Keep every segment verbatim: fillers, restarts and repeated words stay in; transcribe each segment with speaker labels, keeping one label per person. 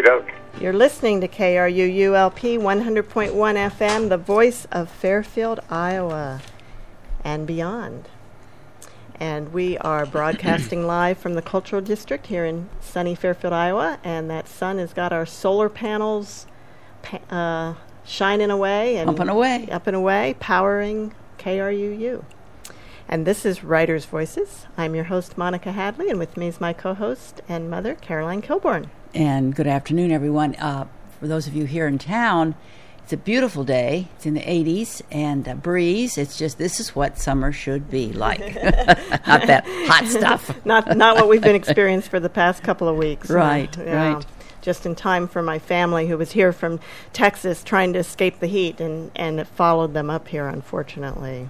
Speaker 1: go.
Speaker 2: You're listening to K R U U L P one hundred point one F M, the voice of Fairfield, Iowa, and beyond. And we are broadcasting live from the Cultural District here in sunny Fairfield, Iowa, and that sun has got our solar panels uh, shining away and
Speaker 3: up and away,
Speaker 2: up and away, powering K R U U. And this is Writers' Voices. I'm your host, Monica Hadley, and with me is my co-host and mother, Caroline Kilborn.
Speaker 3: And good afternoon, everyone. Uh, for those of you here in town, it's a beautiful day. It's in the eighties and a breeze. It's just, this is what summer should be like. Not that hot stuff.
Speaker 2: not not what we've been experiencing for the past couple of weeks.
Speaker 3: Right,
Speaker 2: uh, yeah.
Speaker 3: right.
Speaker 2: Just in time for my family who was here from Texas trying to escape the heat, and, and it followed them up here, unfortunately.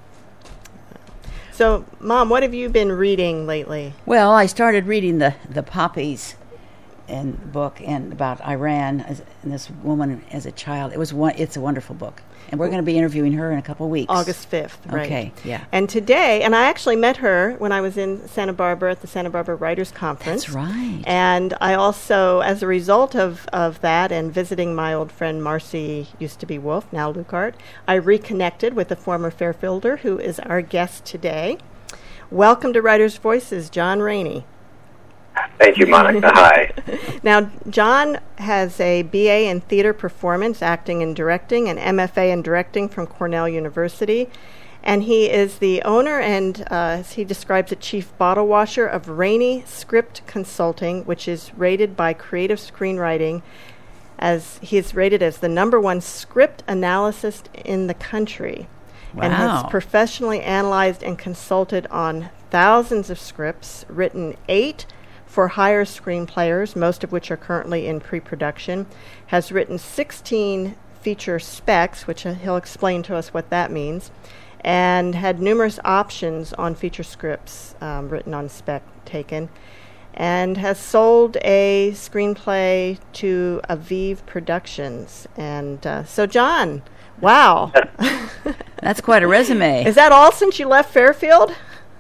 Speaker 2: So, Mom, what have you been reading lately?
Speaker 3: Well, I started reading the, the Poppies and book and about Iran as, and this woman as a child. It was one. It's a wonderful book, and we're going to be interviewing her in a couple of weeks.
Speaker 2: August fifth, right?
Speaker 3: Okay, yeah.
Speaker 2: And today, and I actually met her when I was in Santa Barbara at the Santa Barbara Writers Conference.
Speaker 3: That's right.
Speaker 2: And I also, as a result of, of that and visiting my old friend Marcy, used to be Wolf, now Lucart, I reconnected with a former Fairfielder who is our guest today. Welcome to Writers' Voices, John Rainey.
Speaker 1: Thank you, Monica. Hi.
Speaker 2: Now, John has a B A in Theater Performance, Acting and Directing, and M F A in Directing from Cornell University. And he is the owner and, uh, as he describes it, chief bottle washer of Rainey Script Consulting, which is rated by Creative Screenwriting as he is rated as the number one script analyst in the country.
Speaker 3: Wow.
Speaker 2: And has professionally analyzed and consulted on thousands of scripts, written eight for hire screenplayers, most of which are currently in pre-production, has written sixteen feature specs, which uh, he'll explain to us what that means, and had numerous options on feature scripts um, written on spec taken, and has sold a screenplay to Aviv Productions. And uh, so, John, wow.
Speaker 3: That's quite a resume.
Speaker 2: Is that all since you left Fairfield?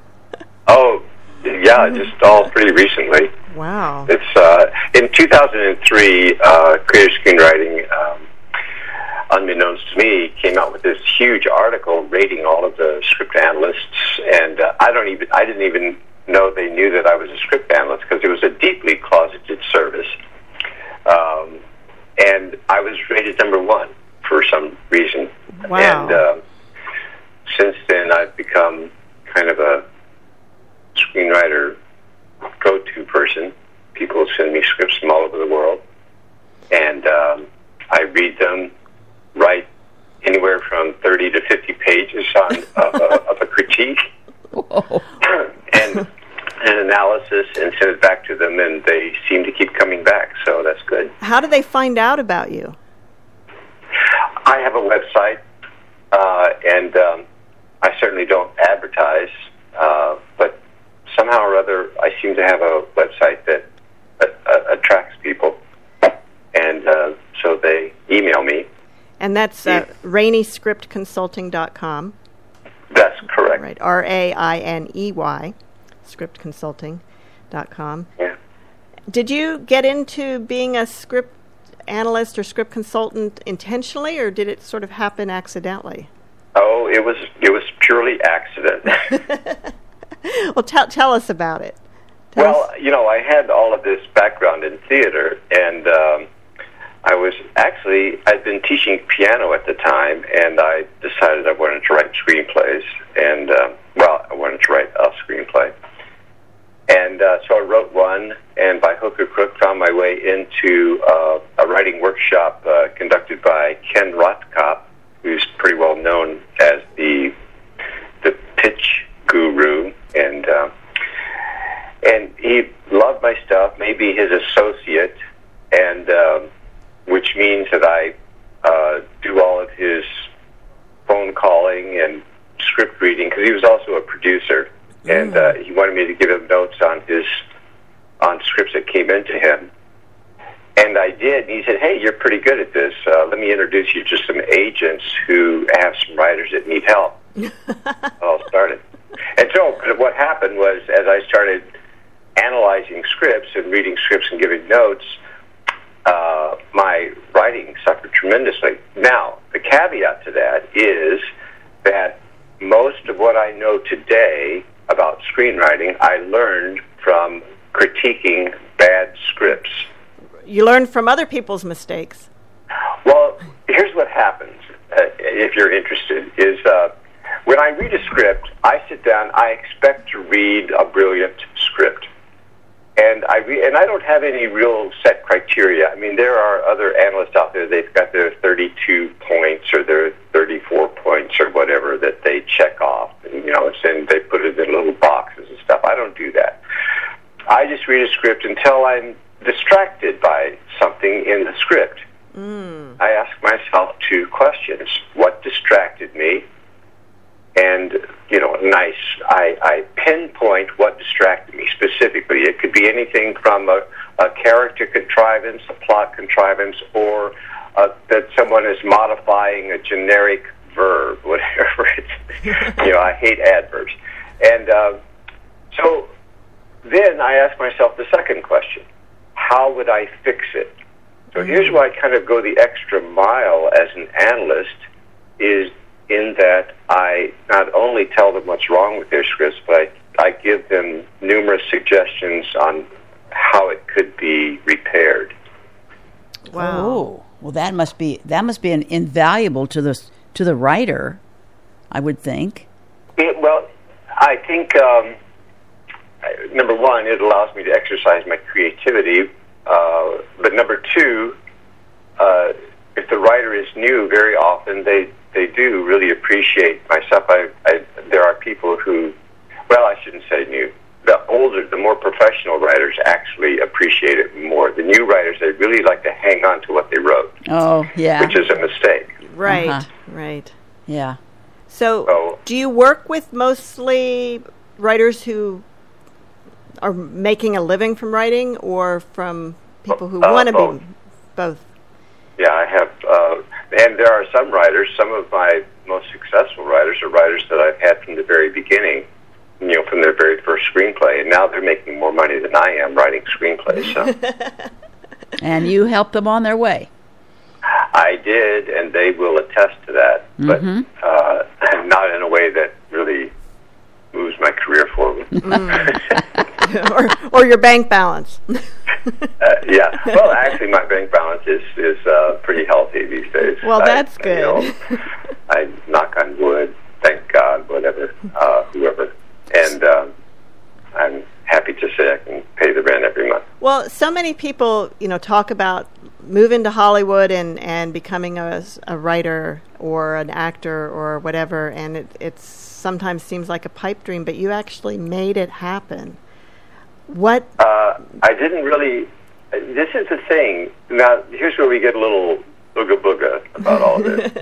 Speaker 1: Oh, yeah, just all pretty recently.
Speaker 2: Wow.
Speaker 1: It's uh, in two thousand three, uh, Creative Screenwriting, um, unbeknownst to me, came out with this huge article rating all of the script analysts, and uh, I don't even, I didn't even know they knew that I was a script analyst because it was a deeply closeted service, um, and I was rated number one for some reason.
Speaker 2: Wow.
Speaker 1: And uh, since then, I've become kind of a screenwriter go-to person. People send me scripts from all over the world, and um, I read them, write anywhere from thirty to fifty pages on of, a, of a critique and an analysis, and send it back to them, and they seem to keep coming back, so that's good.
Speaker 2: How do they find out about you?
Speaker 1: I have a website, uh, and um, I certainly don't advertise, uh, but somehow or other, I seem to have a website that uh, uh, attracts people, and uh, so they email me.
Speaker 2: And that's uh, rainey script consulting dot com.
Speaker 1: That's correct.
Speaker 2: Right, R A I N E Y, script consulting dot com.
Speaker 1: Yeah.
Speaker 2: Did you get into being a script analyst or script consultant intentionally, or did it sort of happen accidentally?
Speaker 1: Oh, it was it was purely accident.
Speaker 2: Well, tell tell us about it. Tell
Speaker 1: well,
Speaker 2: us.
Speaker 1: you know, I had all of this background in theater, and um, I was actually, I'd been teaching piano at the time, and I decided I wanted to write screenplays, and, uh, well, I wanted to write a screenplay. And uh, so I wrote one, and by hook or crook found my way into uh, a writing workshop uh, conducted by Ken Rothkopf, who's pretty well known as the the pitch guru, and uh, and he loved my stuff, maybe his associate, and um, which means that I uh, do all of his phone calling and script reading, because he was also a producer, and uh, he wanted me to give him notes on his on scripts that came into him. And I did, and he said, hey, you're pretty good at this. Uh, let me introduce you to some agents who have some writers that need help. It all started. And so what happened was, as I started analyzing scripts and reading scripts and giving notes, uh, my writing suffered tremendously. Now, the caveat to that is that most of what I know today about screenwriting, I learned from critiquing bad scripts.
Speaker 2: You learn from other people's mistakes.
Speaker 1: Well, here's what happens, uh, if you're interested, is uh, when I read a script, I sit down, I expect to read a brilliant script. And I re- and I don't have any real set criteria. I mean, there are other analysts out there, they've got their thirty-two points or their thirty-four points or whatever that they check off. And, you know, it's in, they put it in little boxes and stuff. I don't do that. I just read a script until I'm distracted by something in the script. Mm. I ask myself two questions. What distracted me? And, you know, nice, I, I pinpoint what distracted me specifically. It could be anything from a, a character contrivance, a plot contrivance, or uh, that someone is modifying a generic verb, whatever it's, you know, I hate adverbs. And uh, so then I ask myself the second question. How would I fix it? So here's where I kind of go the extra mile as an analyst, is in that I not only tell them what's wrong with their scripts, but I, I give them numerous suggestions on how it could be repaired.
Speaker 3: Wow. Oh, well, that must be that must be an invaluable to the to the writer, I would think.
Speaker 1: It, well, I think um, number one, it allows me to exercise my creativity. Uh, but number two, uh, if the writer is new, very often they they do really appreciate my stuff. I, I, there are people who, well, I shouldn't say new. The older, the more professional writers actually appreciate it more. The new writers, they really like to hang on to what they wrote.
Speaker 3: Oh, yeah.
Speaker 1: Which is a mistake.
Speaker 2: Right,
Speaker 3: uh-huh.
Speaker 2: right.
Speaker 3: Yeah.
Speaker 2: So,
Speaker 1: so,
Speaker 2: do you work with mostly writers who are making a living from writing, or from people who
Speaker 1: uh,
Speaker 2: want to
Speaker 1: both.
Speaker 2: be both?
Speaker 1: Yeah, I have, uh, and there are some writers, some of my most successful writers are writers that I've had from the very beginning, you know, from their very first screenplay, and now they're making more money than I am writing screenplays. So.
Speaker 3: And you helped them on their way.
Speaker 1: I did, and they will attest to that,
Speaker 3: mm-hmm.
Speaker 1: but uh, not in a way that really moves my career forward.
Speaker 2: Mm. or, or your bank balance.
Speaker 1: Uh, yeah. Well, actually, my bank balance is is uh, pretty healthy these days.
Speaker 2: Well, that's
Speaker 1: I,
Speaker 2: good.
Speaker 1: You know, I knock on wood, thank God, whatever, uh, whoever, and um, I'm happy to say I can pay the rent every month.
Speaker 2: Well, so many people, you know, talk about moving to Hollywood and, and becoming a, a writer or an actor or whatever, and it it's sometimes seems like a pipe dream, but you actually made it happen. What?
Speaker 1: Uh, I didn't really. This is the thing. Now, here's where we get a little booga booga about all this.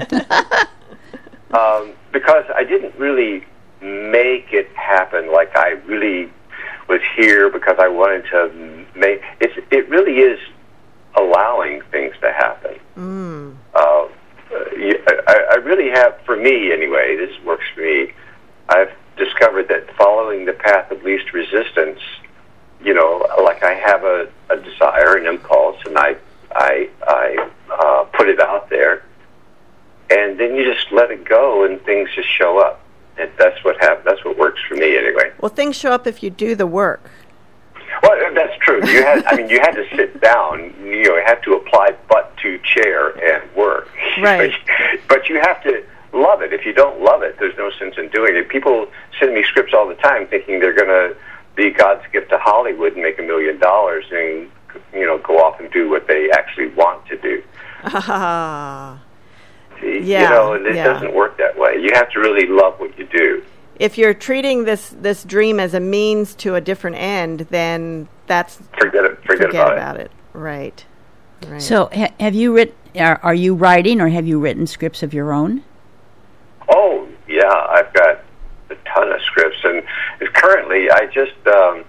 Speaker 1: um, because I didn't really make it happen like I really was here because I wanted to make. It's, it really is allowing things to happen.
Speaker 2: Mm.
Speaker 1: Uh, I, I really have, for me anyway, this works for me, I've discovered that following the path of least resistance, you know, like I have a, a desire, an impulse, and I I, I uh, put it out there, and then you just let it go, and things just show up. And that's what hap- That's what works for me, anyway.
Speaker 2: Well, things show up if you do the work.
Speaker 1: Well, that's true. You had, I mean, you had to sit down. You know, you had to apply butt to chair and work.
Speaker 2: Right.
Speaker 1: But you have to love it. If you don't love it, there's no sense in doing it. People send me scripts all the time, thinking they're going to be God's gift to Hollywood and make a million dollars and, you know, go off and do what they actually want to do.
Speaker 2: Ah.
Speaker 1: Yeah,
Speaker 2: you
Speaker 1: know, it
Speaker 2: yeah.
Speaker 1: doesn't work that way. You have to really love what you do.
Speaker 2: If you're treating this, this dream as a means to a different end, then that's
Speaker 1: forget it. Forget,
Speaker 2: forget
Speaker 1: about,
Speaker 2: about
Speaker 1: it.
Speaker 2: it. Right. Right.
Speaker 3: So, ha- have you written? Are, are you writing, or have you written scripts of your own?
Speaker 1: Oh yeah, I've got a ton of scripts, and currently I just um,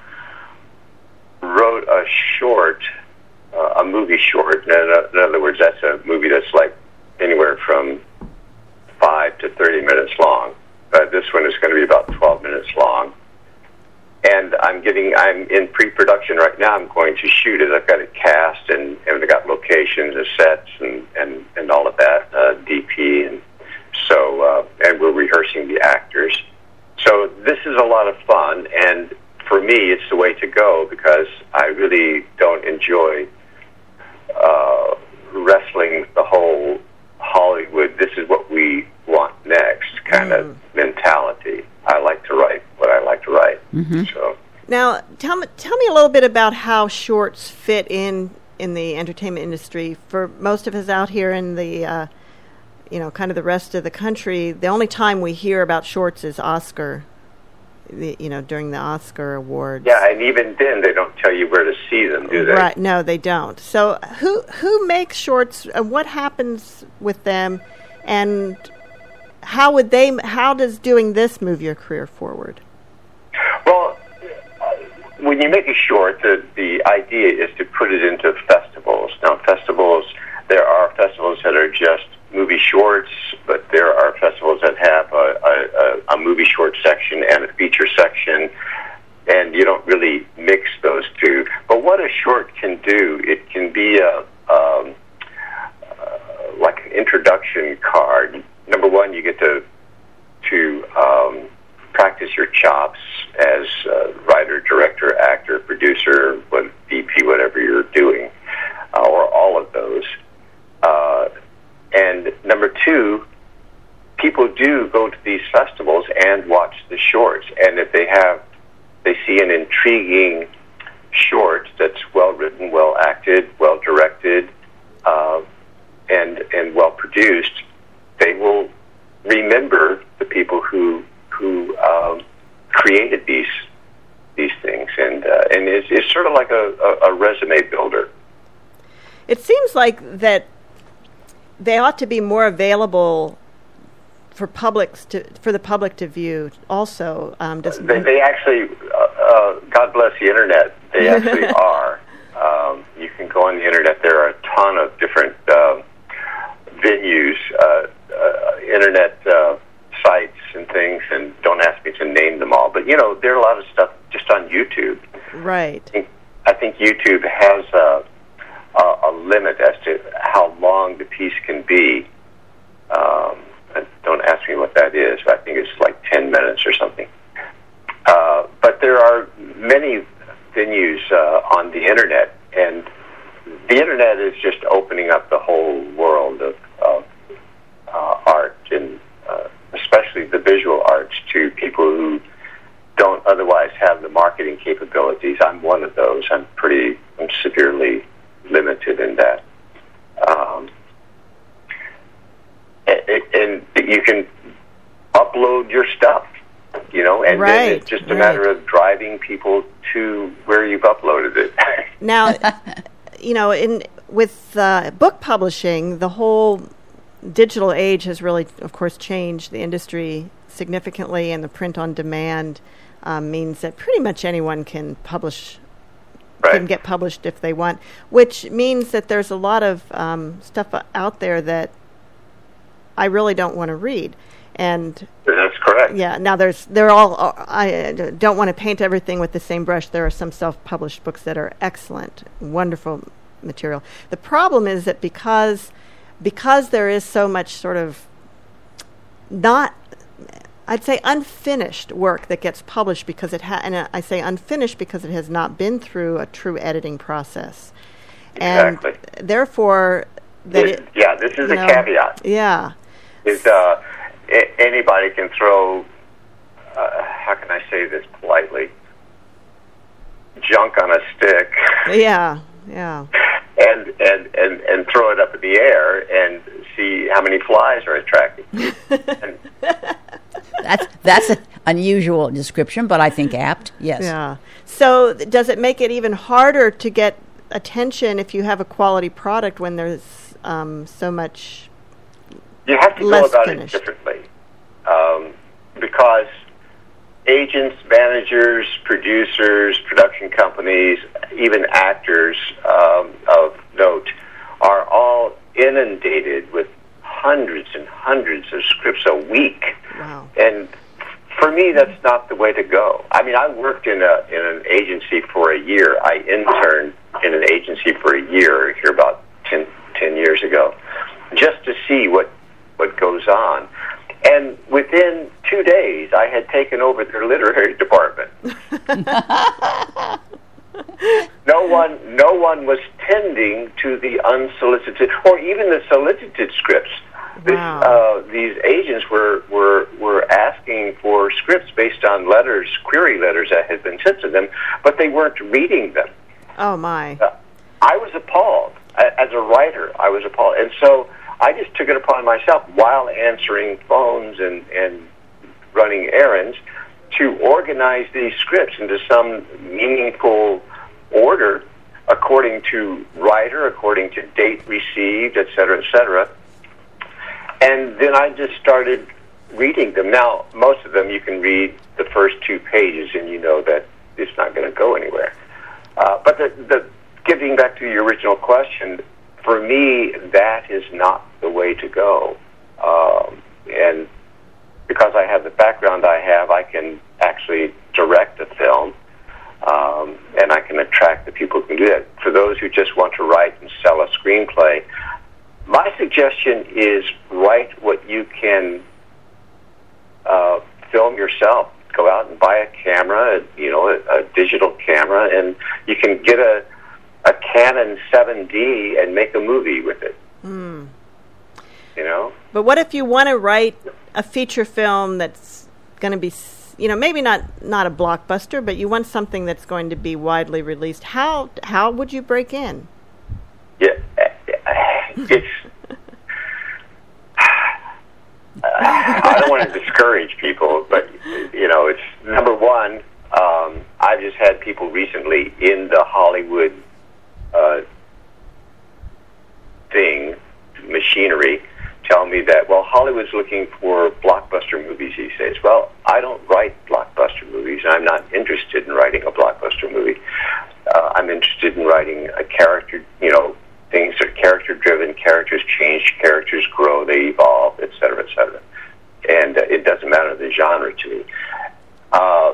Speaker 1: wrote a short, uh, a movie short. In, in other words, that's a movie that's like anywhere from five to thirty minutes long. Uh, this one is going to be about twelve minutes long. And I'm getting, I'm in pre-production right now. I'm going to shoot it. I've got it cast, and, and I've got locations locations, the sets, and, and, and all of that, uh, D P, and so uh, and we're rehearsing the actors. So this is a lot of fun, and for me, it's the way to go because I really don't enjoy uh, wrestling the whole Hollywood, this is what we want next kind mm. of mentality. I like to write what I like to write. Mm-hmm. So
Speaker 2: now, tell me, tell me a little bit about how shorts fit in in the entertainment industry. For most of us out here in the, uh, you know, kind of the rest of the country, the only time we hear about shorts is Oscar. The, you know, during the Oscar awards.
Speaker 1: Yeah, and even then, they don't tell you where to see them, do they?
Speaker 2: Right. No, they don't. So, who who makes shorts? Uh, what happens with them, and how would they? How does doing this move your career forward?
Speaker 1: Well, uh, when you make a short, the the idea is to put it into festivals. Now, festivals, there are festivals that are just movie shorts, but there are festivals that have a, a, a movie short section and a feature section, and you don't really mix those two. But what a short can do, it can be a um, uh, like an introduction card. Number one, you get to to um, practice your chops as a writer, director, actor, producer, what V P, whatever you're doing, uh, or all of those. Uh, And number two, people do go to these festivals and watch the shorts. And if they have, they see an intriguing short that's well written, well acted, well directed, uh, and and well produced, they will remember the people who who um, created these these things. And uh, and it's, it's sort of like a, a, a resume builder.
Speaker 2: It seems like that. They ought to be more available for publics to for the public to view. Also, um, does
Speaker 1: they, they actually, uh, uh, God bless the internet. They actually are. Um, you can go on the internet. There are a ton of different uh, venues, uh, uh, internet uh, sites, and things. And don't ask me to name them all. But you know, there are a lot of stuff just on YouTube.
Speaker 2: Right.
Speaker 1: I think, I think YouTube has. Uh, Uh, a limit as to how long the piece can be. Um, don't ask me what that is. I think it's like ten minutes or something. Uh, but there are many venues uh, on the internet, and the internet is just opening up the whole world of, of uh, art, and uh, especially the visual arts, to people who don't otherwise have the marketing capabilities. I'm one of those. I'm pretty, I'm severely limited in that. Um, and, and you can upload your stuff, you know, and
Speaker 2: right,
Speaker 1: then it's just a
Speaker 2: right.
Speaker 1: matter of driving people to where you've uploaded it.
Speaker 2: Now, you know, in with uh, book publishing, the whole digital age has really, of course, changed the industry significantly, and the print on demand um, means that pretty much anyone can publish
Speaker 1: Right.
Speaker 2: can get published if they want, which means that there's a lot of um, stuff out there that I really don't want to read. And
Speaker 1: that's correct.
Speaker 2: Yeah. Now there's they're all. I don't want to paint everything with the same brush. There are some self-published books that are excellent, wonderful material. The problem is that because because there is so much sort of not. I'd say unfinished work that gets published because it ha- and I say unfinished because it has not been through a true editing process.
Speaker 1: Exactly.
Speaker 2: And therefore, that
Speaker 1: it,
Speaker 2: it,
Speaker 1: yeah, this is a
Speaker 2: know,
Speaker 1: caveat.
Speaker 2: Yeah.
Speaker 1: Is uh, a- anybody can throw? Uh, how can I say this politely? Junk on a stick.
Speaker 2: Yeah. Yeah.
Speaker 1: And, and, and, and throw it up in the air and see how many flies are attracted. and,
Speaker 3: That's that's an unusual description, but I think apt. Yes.
Speaker 2: Yeah. So th- does it make it even harder to get attention if you have a quality product when there's um, so much
Speaker 1: you have to
Speaker 2: less
Speaker 1: go about
Speaker 2: finished?
Speaker 1: it differently, um, because agents, managers, producers, production companies, even actors um, of note are all inundated with hundreds and hundreds of scripts a week.
Speaker 2: Wow.
Speaker 1: And for me, that's not the way to go. I mean, I worked in a in an agency for a year. I interned in an agency for a year, here about ten, ago, just to see what what goes on. And within two days, I had taken over their literary department. No one, no one was tending to the unsolicited, or even the solicited scripts. This,
Speaker 2: Wow.
Speaker 1: uh, these agents were, were were asking for scripts based on letters, query letters that had been sent to them, but they weren't reading them.
Speaker 2: Oh, my.
Speaker 1: Uh, I was appalled. A- As a writer, I was appalled. And so I just took it upon myself, while answering phones and, and running errands, to organize these scripts into some meaningful order according to writer, according to date received, et cetera, et cetera. And then I just started reading them. Now, most of them you can read the first two pages and you know that it's not going to go anywhere. Uh, but the, the getting back to your original question, for me, that is not the way to go. Um, and because I have the background I have, I can actually direct a film, um, and I can attract the people who can do that. For those who just want to write and sell a screenplay, my suggestion is write what you can uh, film yourself. Go out and buy a camera, you know, a, a digital camera, and you can get a, a Canon seven D and make a movie with it.
Speaker 2: Mm.
Speaker 1: You know?
Speaker 2: But what if you want to write a feature film that's going to be, you know, maybe not, not a blockbuster, but you want something that's going to be widely released? How how would you break in?
Speaker 1: Yeah, it's. I don't want to discourage people, but you know, it's number one. Um, I've just had people recently in the Hollywood uh, thing machinery tell me that, well, Hollywood's looking for blockbuster movies these days. Well, I don't write blockbuster movies. I'm not interested in writing a blockbuster movie. Uh, I'm interested in writing a character, you know, things that are character-driven, characters change, characters grow, they evolve, et cetera, et cetera. And uh, it doesn't matter the genre to me. Uh,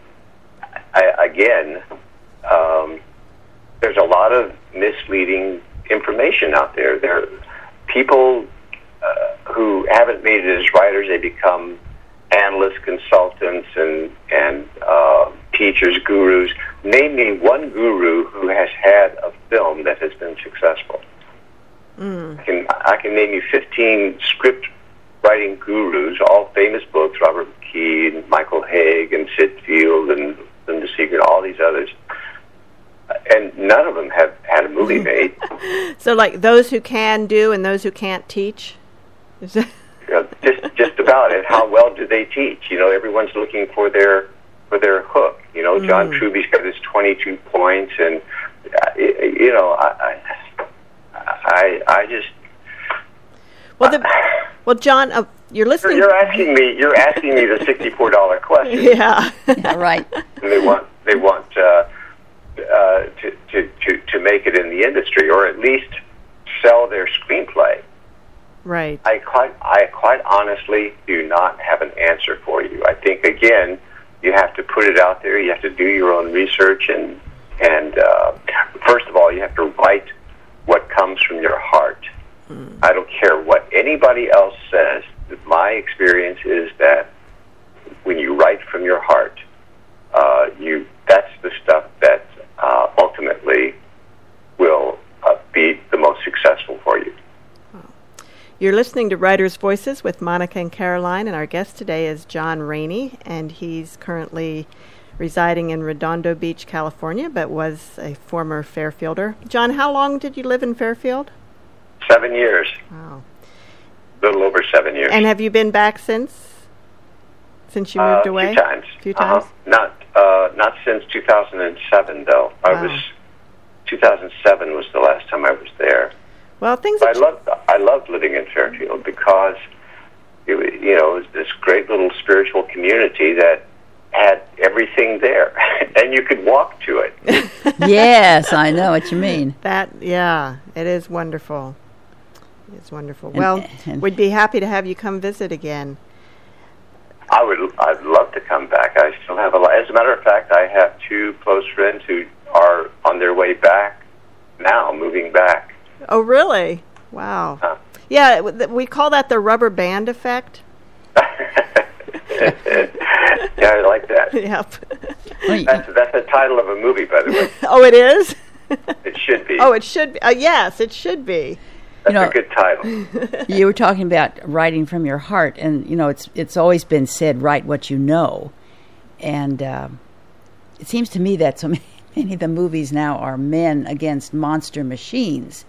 Speaker 1: I, again, um, there's a lot of misleading information out there. There are people uh, who haven't made it as writers. They become analysts, consultants, and, and uh, teachers, gurus. Name me one guru who has had a film that has been successful. Mm. I can I can name you fifteen script writing gurus, all famous books, Robert McKee and Michael Haig and Sid Field and Linda Secret, all these others. And none of them have had a movie made.
Speaker 2: So like those who can do and those who can't teach? Is that
Speaker 1: you know, just just about it. How well do they teach? You know, everyone's looking for their for their hook. You know, mm. John Truby's got his twenty-two points, and uh, you know, I, I, I, I just.
Speaker 2: Well, the, well, John, uh, you're listening.
Speaker 1: You're asking me. You're asking me the sixty-four dollar question.
Speaker 2: Yeah.
Speaker 3: Yeah, right.
Speaker 1: And they want. They want uh, uh, to, to to to make it in the industry, or at least sell their screenplay.
Speaker 2: Right.
Speaker 1: I quite, I quite honestly do not have an answer for you. I think again, you have to put it out there. You have to do your own research, and and uh, first of all, you have to write what comes from your heart. Mm. I don't care what anybody else says. My experience is that when you write from your heart, uh, you that's the stuff that uh, ultimately will uh, be the most successful for you.
Speaker 2: You're listening to Writers' Voices with Monica and Caroline, and our guest today is John Rainey, and he's currently residing in Redondo Beach, California, but was a former Fairfielder. John, how long did you live in Fairfield?
Speaker 1: Seven years.
Speaker 2: Wow.
Speaker 1: A little over seven years.
Speaker 2: And have you been back since? Since you moved
Speaker 1: uh,
Speaker 2: away?
Speaker 1: A few times.
Speaker 2: A few times?
Speaker 1: Uh-huh. Not, uh, not since two thousand seven, though. I
Speaker 2: wow.
Speaker 1: was, two thousand seven was the last time I was there.
Speaker 2: Well, things.
Speaker 1: I loved I loved living in Fairfield because it, you know, it was this great little spiritual community that had everything there, and you could walk to it.
Speaker 3: Yes, I know what you mean.
Speaker 2: That yeah, it is wonderful. It's wonderful.
Speaker 3: And,
Speaker 2: well,
Speaker 3: and
Speaker 2: we'd be happy to have you come visit again.
Speaker 1: I would. I'd love to come back. I still have a lot. As a matter of fact, I have two close friends who are on their way back now, moving back.
Speaker 2: Oh, really? Wow.
Speaker 1: Huh.
Speaker 2: Yeah, we call that the rubber band effect.
Speaker 1: Yeah, I like that.
Speaker 2: Yep.
Speaker 1: That's, that's the title of a movie, by the way.
Speaker 2: Oh, it is?
Speaker 1: It should be.
Speaker 2: Oh, it should be. Uh, yes, it should be.
Speaker 1: That's
Speaker 3: you know,
Speaker 1: a good title.
Speaker 3: You were talking about writing from your heart, and you know it's it's always been said, write what you know, and uh, it seems to me that so many, many of the movies now are men against monster machines.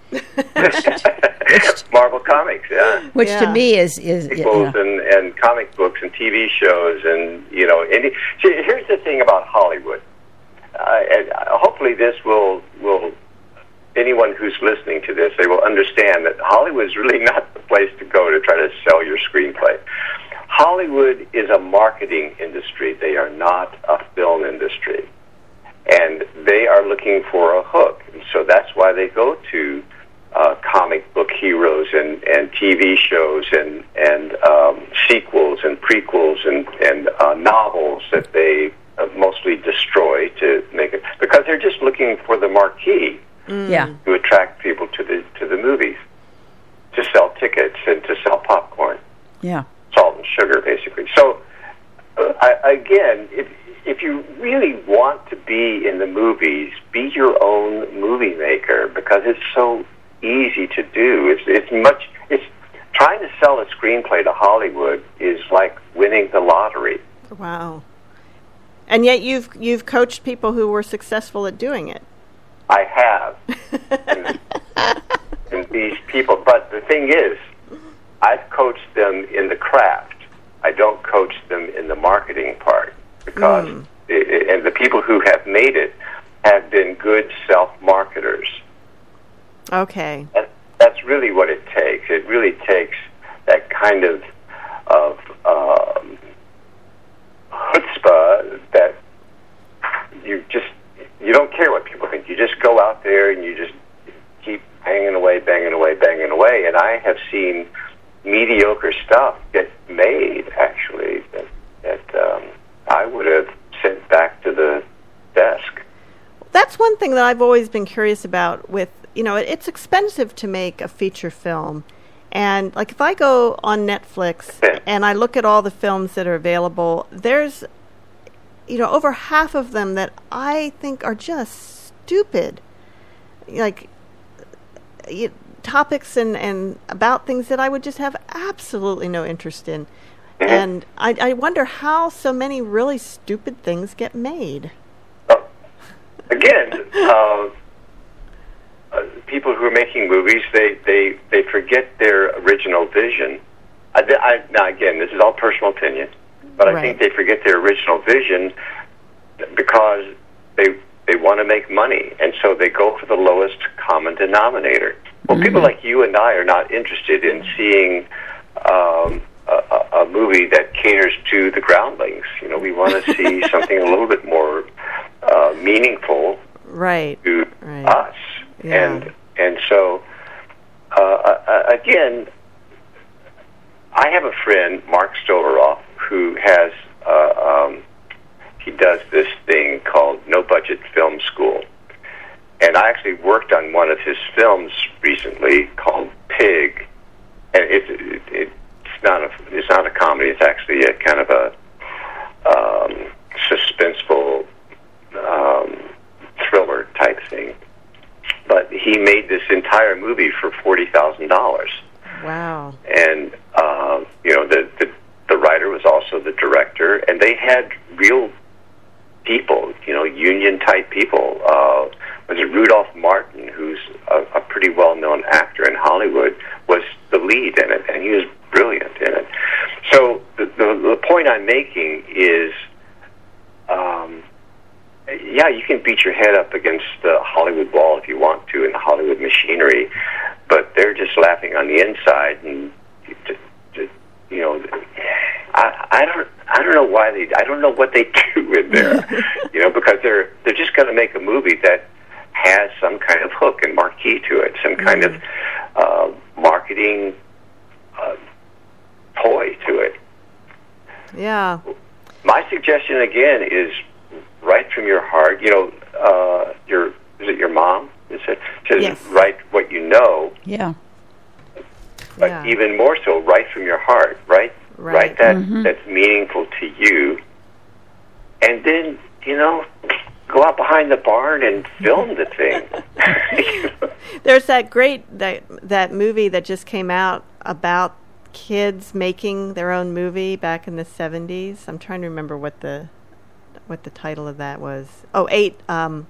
Speaker 3: Which,
Speaker 1: Marvel Comics, yeah.
Speaker 3: which
Speaker 2: Yeah.
Speaker 3: to me is is you
Speaker 1: Sequels
Speaker 3: know,
Speaker 1: and, and comic books and T V shows and, you know, any, see, here's the thing about Hollywood. Uh, and hopefully this will, will, anyone who's listening to this, they will understand that Hollywood is really not the place to go to try to sell your screenplay. Hollywood is a marketing industry. They are not a film industry. And they are looking for a hook. And so that's why they go to Uh, comic book heroes and, and T V shows and and um, sequels and prequels and and uh, novels that they uh, mostly destroy to make it, because they're just looking for the marquee
Speaker 3: yeah.
Speaker 1: to attract people to the to the movies, to sell tickets and to sell popcorn,
Speaker 3: Yeah.
Speaker 1: salt and sugar, basically. So uh, I, again, if if you really want to be in the movies, be your own movie maker, because it's so easy to do. It's it's much. It's trying to sell a screenplay to Hollywood is like winning the lottery.
Speaker 2: Wow. And yet you've you've coached people who were successful at doing it.
Speaker 1: I have, and, and these people. But the thing is, I've coached them in the craft. I don't coach them in the marketing part, because
Speaker 2: Mm.
Speaker 1: it, and the people who have made it have been good self-marketers.
Speaker 2: Okay.
Speaker 1: And that's really what it takes. It really takes that kind of of um, chutzpah that you just you don't care what people think. You just go out there and you just keep banging away, banging away, banging away. And I have seen mediocre stuff get made, actually, that, that um, I would have sent back to the desk.
Speaker 2: That's one thing that I've always been curious about with, you know, it, it's expensive to make a feature film. And, like, if I go on Netflix and I look at all the films that are available, there's, you know, over half of them that I think are just stupid. Like, you, topics and, and about things that I would just have absolutely no interest in. Mm-hmm. And I, I wonder how so many really stupid things get made.
Speaker 1: Oh, again, uh, uh, people who are making movies, they, they, they forget their original vision. I, I, now, again, this is all personal opinion, but
Speaker 2: Right.
Speaker 1: I think they forget their original vision because they they want to make money, and so they go for the lowest common denominator. Well, mm-hmm. people like you and I are not interested in seeing um, a, a movie that caters to the groundlings. You know, we want to see something a little bit more uh, meaningful
Speaker 2: Right.
Speaker 1: to
Speaker 2: Right.
Speaker 1: us.
Speaker 2: Yeah.
Speaker 1: And and so, uh, uh, again, I have a friend, Mark Stolaroff, who has, uh, um, he does this thing called No Budget Film School. And I actually worked on one of his films recently called Pig. And it, it, it's not a it's not a comedy. It's actually a kind of a um, suspenseful um, thriller type thing. But he made this entire movie for forty thousand dollars.
Speaker 2: Wow.
Speaker 1: And uh, you know, the, the the writer was also the director, and they had real people, you know, union type people. Uh, was it Rudolph Martin, who's a, a pretty well known actor in Hollywood, was the lead in it, and he was brilliant in it. So the the, the point I'm making is, um, yeah, you can beat your head up against the Hollywood wall if you want to, and the Hollywood machinery, but they're just laughing on the inside, and you know, I, I don't, I don't know why they, I don't know what they do in there, you know, because they're they're just going to make a movie that has some kind of hook and marquee to it, some kind mm-hmm. of uh, marketing uh, toy to it.
Speaker 2: Yeah.
Speaker 1: My suggestion again is write from your heart. You know, uh, your is it your mom? Is it says
Speaker 2: yes.
Speaker 1: write what you know.
Speaker 3: Yeah.
Speaker 1: but
Speaker 2: yeah.
Speaker 1: even more so, write from your heart, right?
Speaker 2: Right.
Speaker 1: Write that
Speaker 3: Mm-hmm.
Speaker 1: that's meaningful to you, and then you know, go out behind the barn and film the thing. You know?
Speaker 2: There's that great that that movie that just came out about kids making their own movie back in the seventies. I'm trying to remember what the what the title of that was. Oh, eight. Um,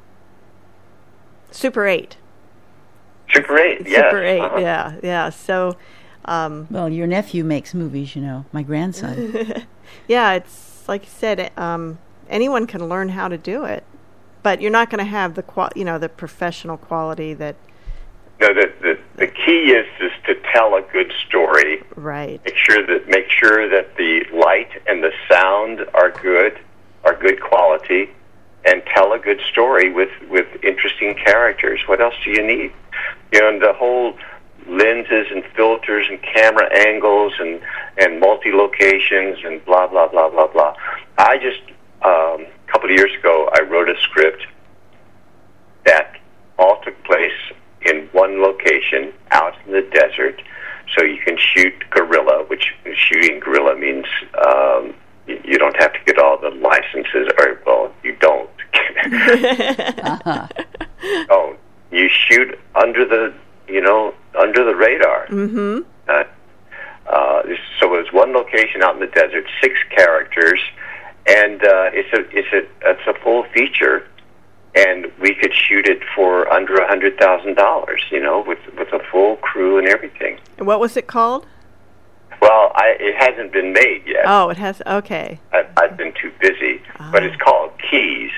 Speaker 2: Super eight.
Speaker 1: Super eight, yes.
Speaker 2: Super eight.
Speaker 1: Uh-huh.
Speaker 2: Yeah, yeah. So, um,
Speaker 3: Well, your nephew makes movies, you know, my grandson.
Speaker 2: yeah, it's like you said. Um, anyone can learn how to do it, but you're not going to have the qual- you know, the professional quality that.
Speaker 1: No, the, the the key is is to tell a good story.
Speaker 2: Right.
Speaker 1: Make sure that make sure that the light and the sound are good, are good quality, and tell a good story with, with interesting characters. What else do you need? You know, and the whole lenses and filters and camera angles and and multi locations and blah blah blah blah blah. I just um, a couple of years ago I wrote a script that all took place in one location out in the desert, so you can shoot guerrilla, which shooting guerrilla means um, you, you don't have to get all the licenses, or well, you don't.
Speaker 3: uh-huh.
Speaker 1: Oh, you shoot under the, you know, under the radar.
Speaker 2: Mm-hmm.
Speaker 1: Uh, uh, so it was one location out in the desert, six characters, and uh, it's a it's a it's a full feature. And we could shoot it for under a hundred thousand dollars, you know, with with a full crew and everything.
Speaker 2: And what was it called?
Speaker 1: Well, I, it hasn't been made yet.
Speaker 2: Oh, it has. Okay.
Speaker 1: I, I've been too busy,
Speaker 2: Oh.
Speaker 1: but it's called Keys.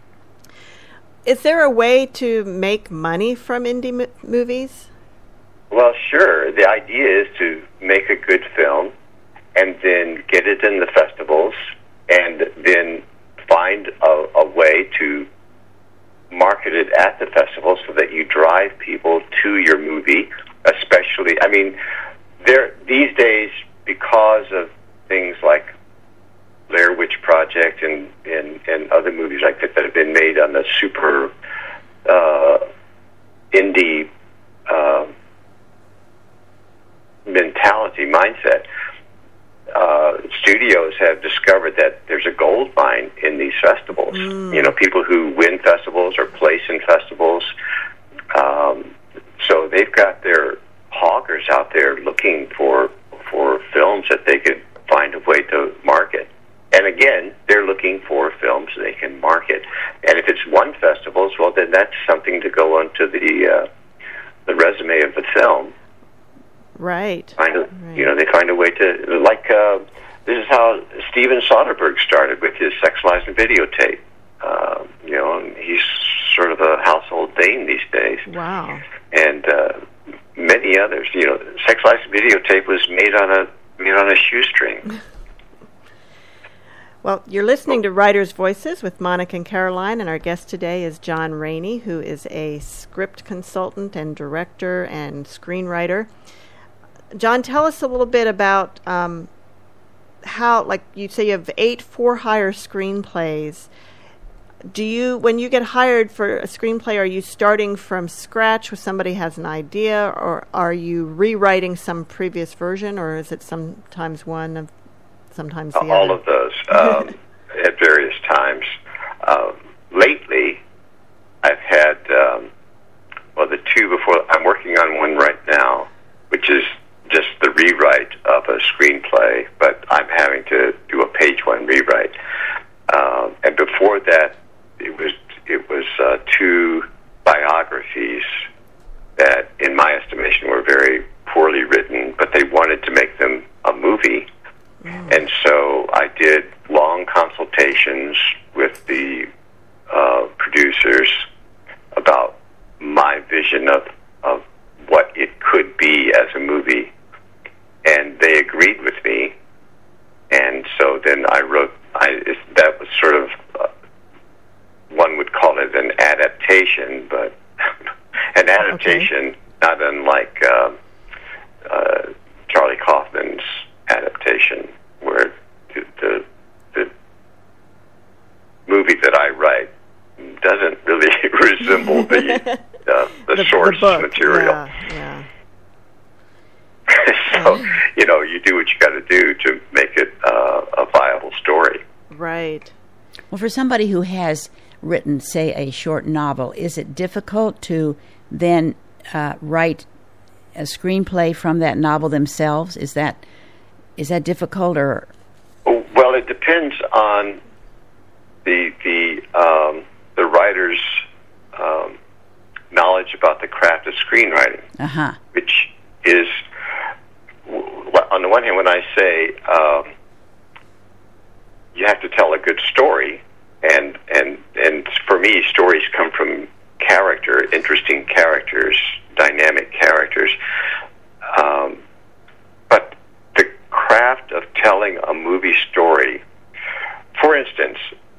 Speaker 2: Is there a way to make money from indie mo- movies?
Speaker 1: Well, sure. The idea is to make a good film, and then get it in the festivals, and then find a, a way to marketed at the festival so that you drive people to your movie, especially, I mean, there these days, because of things like Blair Witch Project and, and, and other movies like that that have been made on the super uh, indie uh, mentality, mindset, Uh, studios have discovered that there's a gold mine in these festivals.
Speaker 2: Mm.
Speaker 1: You know, people who win festivals or place in festivals. Um, so they've got their hoggers out there looking for for films that they could find a way to market. And again, they're looking for films they can market. And if it's one festivals, well, then that's something to go onto the uh, the resume of the film.
Speaker 2: Right.
Speaker 1: Find a,
Speaker 2: right.
Speaker 1: You know, they find a way to, like, uh, this is how Steven Soderbergh started with his Sex, Lies, and Videotape. Uh, you know, and he's sort of a household name these days.
Speaker 2: Wow.
Speaker 1: And uh, many others. You know, Sex, Lies, and Videotape was made on a made on a shoestring.
Speaker 2: Well, you're listening to Writers' Voices with Monica and Caroline, and our guest today is John Rainey, who is a script consultant and director and screenwriter. John, tell us a little bit about um, how, like you say, you have eight for-hire screenplays. Do you, when you get hired for a screenplay, are you starting from scratch where somebody has an idea, or are you rewriting some previous version, or is it sometimes one of, sometimes the
Speaker 1: All
Speaker 2: other?
Speaker 1: of those um, at various times. Uh, lately, I've had, um, well, the two before, I'm working on one right now, which is just the rewrite of a screenplay, but I'm having to do a page one rewrite. Um, and before that, it was it was uh, two biographies that, in my estimation, were very poorly written, but they wanted to make them a movie. Mm. And so I did long consultations with the uh, producers about my vision of, of what it could be as a movie. And they agreed with me, and so then I wrote. I that was sort of uh, one would call it an adaptation, but an adaptation okay. not unlike uh, uh, Charlie Kaufman's adaptation, where the, the the movie that I write doesn't really resemble the uh, the, the source
Speaker 2: the book.
Speaker 1: material.
Speaker 2: Yeah, yeah.
Speaker 1: so, you know, you do what you got to do to make it uh, a viable story.
Speaker 2: Right.
Speaker 3: Well, for somebody who has written, say, a short novel, is it difficult to then uh, write a screenplay from that novel themselves? Is that is that difficult, or?
Speaker 1: Well, it depends on the the um, the writer's um, knowledge about the craft of screenwriting,
Speaker 3: uh-huh.
Speaker 1: which is, on the one hand, when I say um, you have to tell a good story, and and and for me, stories come from character, interesting characters, dynamic characters. Um, but the craft of telling a movie story, for instance,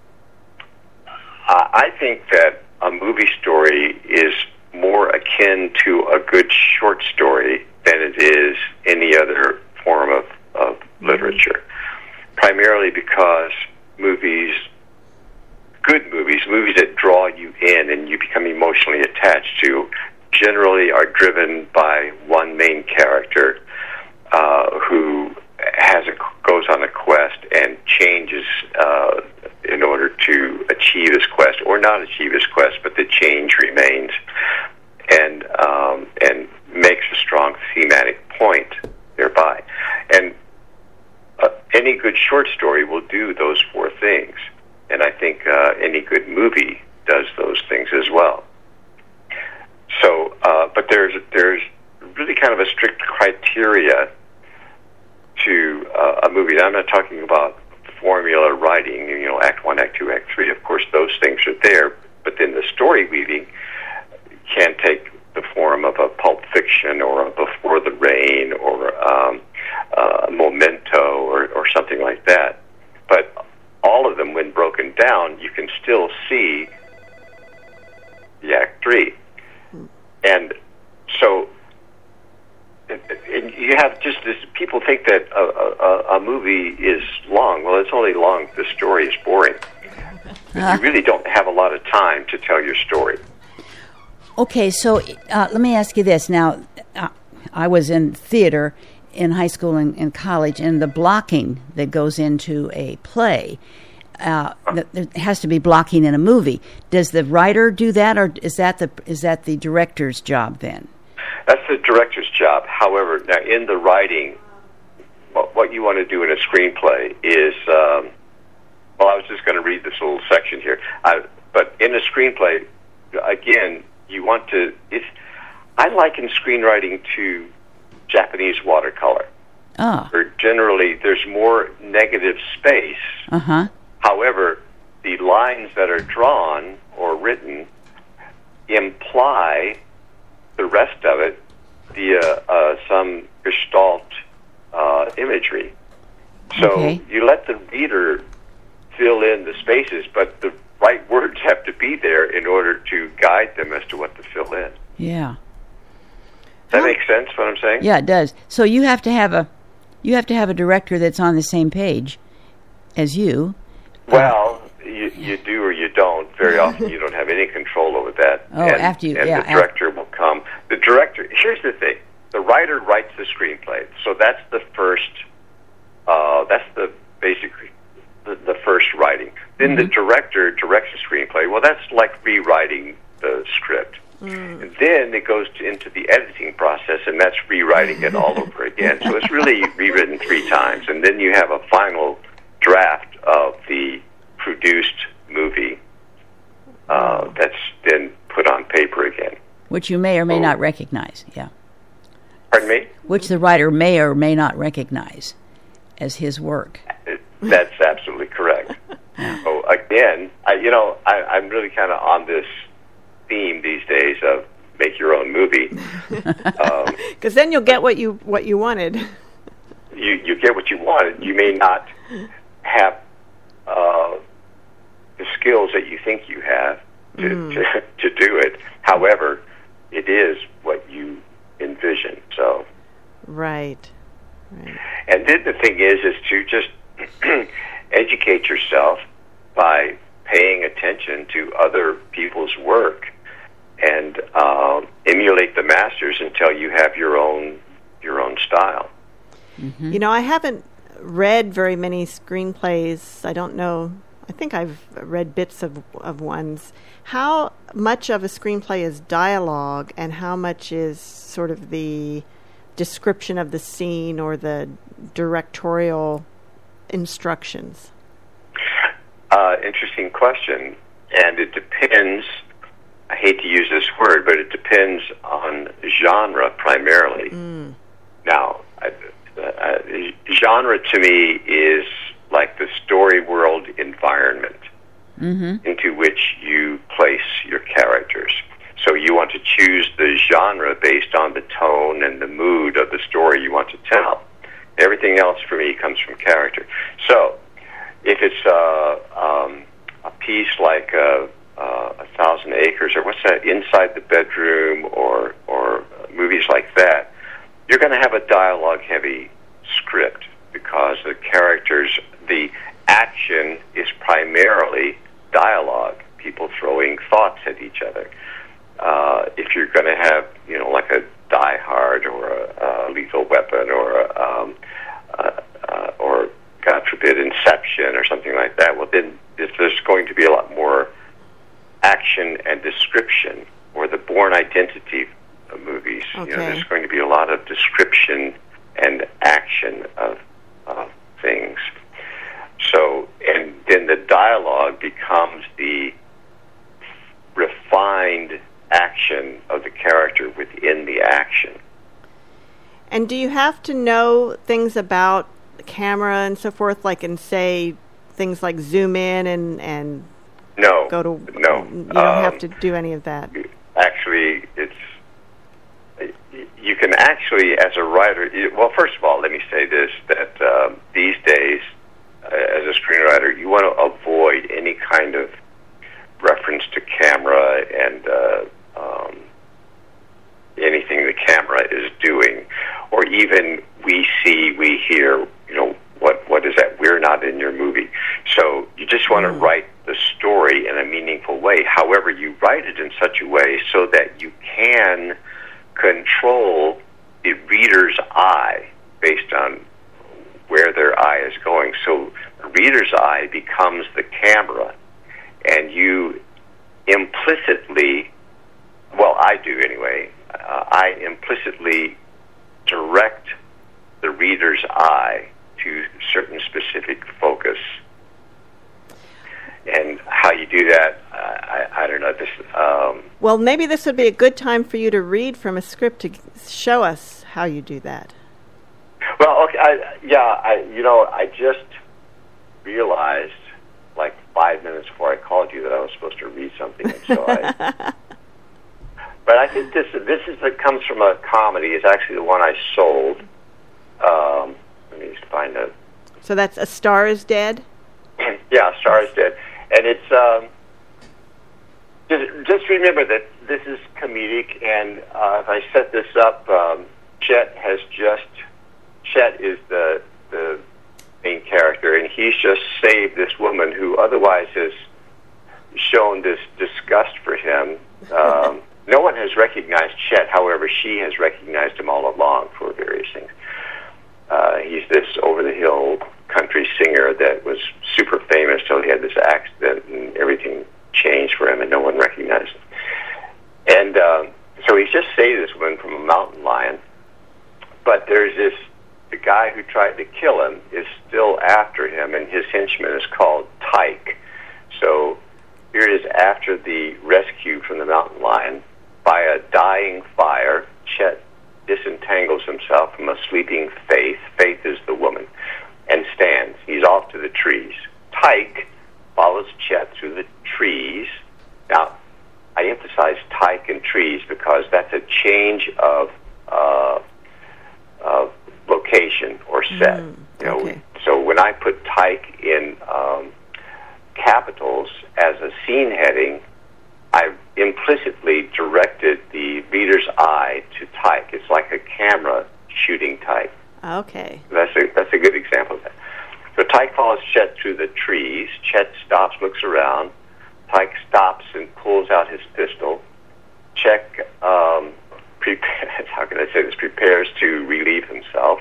Speaker 1: I think that a movie story is more akin to a good short story than it is any other form of, of literature. Primarily because movies, good movies, movies that draw you in and you become emotionally attached to, generally are driven by one main character uh, who has a, goes on a quest and changes uh, in order to achieve his quest, or not achieve his quest, but the change remains, and um, and makes a strong thematic point thereby. And uh, any good short story will do those four things, and I think uh, any good movie does those things as well. So, uh, but there's there's really kind of a strict criteria to uh, a movie. Now, I'm not talking about formula writing, you know, act one, act two, act three. Of course, those things are there, but then the story weaving can take the form of a Pulp Fiction or a Before the Rain or um, uh, Memento or, or something like that. But all of them, when broken down, you can still see the act three. And so and, and you have just this, people think that a, a, a movie is long. Well, it's only long if the story is boring. Uh-huh. You really don't have a lot of time to tell your story.
Speaker 3: Okay, so uh, let me ask you this. Now, uh, I was in theater in high school and, and college, and the blocking that goes into a play, uh, th- there has to be blocking in a movie. Does the writer do that, or is that the is that the director's job then?
Speaker 1: That's the director's job. However, now in the writing, what, what you want to do in a screenplay is, um, well, I was just going to read this little section here. I, but in a screenplay, again, you want to. It's, I liken screenwriting to Japanese watercolor.
Speaker 3: Oh.
Speaker 1: Or generally, there's more negative space.
Speaker 3: Uh huh.
Speaker 1: However, the lines that are drawn or written imply the rest of it via uh, some gestalt uh, imagery. So
Speaker 3: okay.
Speaker 1: You let the reader fill in the spaces, but the right words have to be there in order to guide them as to what to fill in.
Speaker 3: Yeah.
Speaker 1: Does that make sense, what I'm saying?
Speaker 3: Yeah, it does. So you have to have a you have to have a director that's on the same page as you.
Speaker 1: Well, you, you do or you don't. Very often you don't have any control over that.
Speaker 3: Oh,
Speaker 1: and,
Speaker 3: after you,
Speaker 1: and
Speaker 3: yeah.
Speaker 1: the director will come. The director, here's the thing. The writer writes the screenplay. So that's the first, uh, that's the basically the, the first writing. Then mm-hmm. the director directs the screenplay. Well, that's like rewriting the script. Mm. And then it goes to, into the editing process, and that's rewriting it all over again. So it's really rewritten three times. And then you have a final draft of the produced movie uh, that's then put on paper again.
Speaker 3: Which you may or may oh. not recognize, yeah.
Speaker 1: Pardon me?
Speaker 3: Which the writer may or may not recognize as his work.
Speaker 1: That's absolutely correct. So again, I, you know, I, I'm really kind of on this theme these days of make your own movie.
Speaker 2: Because um, then you'll get what you what you wanted.
Speaker 1: You you get what you wanted. You may not have uh, the skills that you think you have to, mm. to to do it. However, it is what you envision. So
Speaker 2: right, right.
Speaker 1: And then the thing is, is to just educate yourself by paying attention to other people's work and uh, emulate the masters until you have your own your own style.
Speaker 2: Mm-hmm. You know, I haven't read very many screenplays. I don't know. I think I've read bits of of ones. How much of a screenplay is dialogue, and how much is sort of the description of the scene or the directorial instructions?
Speaker 1: Uh, interesting question, and it depends. I hate to use this word, but it depends on genre primarily. Mm. Now, I, uh, genre to me is like the story world environment mm-hmm. into which you place your characters. So you want to choose the genre based on the tone and the mood of the story you want to tell. Everything else for me comes from character. So if it's uh, um, a piece like uh, uh, A Thousand Acres, or what's that, Inside the Bedroom, or or movies like that, you're going to have a dialogue-heavy script because the characters, the action is primarily dialogue, people throwing thoughts at each other. Uh, if you're going to have, you know, like a Die Hard or a, a Lethal Weapon or a, um, uh, uh, or God forbid Inception or something like that, well then there's going to be a lot more action and description. Or the Bourne Identity movies, okay. You know, there's going to be a lot of description and action of uh, things. So, and then the dialogue becomes the refined action of the character within the action.
Speaker 2: And do you have to know things about the camera and so forth, like, and say things like zoom in and and
Speaker 1: no,
Speaker 2: go to
Speaker 1: no,
Speaker 2: you don't
Speaker 1: um,
Speaker 2: have to do any of that?
Speaker 1: Actually, it's you can actually, as a writer, well, first of all, let me say this, that um, these days, uh, as a screenwriter, you want to avoid any kind of reference to camera and uh, um, anything the camera is doing, or even we see, we hear, you know, what what is that? We're not in your movie. So you just want to mm. write the story in a meaningful way. However, you write it in such a way so that you can control the reader's eye based on where their eye is going. So the reader's eye becomes the camera, and you implicitly, well, I do anyway, uh, I implicitly direct the reader's eye to certain specific focus. And how you do that, uh, I, I don't know. This, um,
Speaker 2: well, maybe this would be a good time for you to read from a script to show us how you do that.
Speaker 1: Well, okay, I, yeah, I, you know, I just realized, like five minutes before I called you, that I was supposed to read something, and so I. But I think this this is that comes from a comedy. It's actually the one I sold. Um, let me just find it.
Speaker 2: So that's A Star Is Dead?
Speaker 1: Yeah, A Star Is Dead. And it's, um, just, just remember that this is comedic, and uh, if I set this up, um, Chet has just, Chet is the, the main character, and he's just saved this woman who otherwise has shown this disgust for him. Um, no one has recognized Chet, however, she has recognized him all along for various things. Uh, he's this over-the-hill country singer that was super famous till he had this accident and everything changed for him and no one recognized him. And um, so he's just saved this woman from a mountain lion, but there's this, the guy who tried to kill him is still after him, and his henchman is called Tyke. So here it is after the rescue from the mountain lion. By a dying fire, Chet disentangles himself from a sleeping Faith. Faith is the woman. And stands. He's off to the trees. Tyke follows Chet through the trees. Now, I emphasize Tyke and trees because that's a change of uh, of location or set.
Speaker 2: Mm,
Speaker 1: you know,
Speaker 2: okay.
Speaker 1: So when I put Tyke in um, capitals as a scene heading, I implicitly directed the reader's eye to Tyke. It's like a camera shooting Tyke.
Speaker 2: Okay.
Speaker 1: That's a that's a good example of that. So Tyke follows Chet through the trees. Chet stops, looks around. Tyke stops and pulls out his pistol. Chet um, prepares, how can I say this, prepares to relieve himself.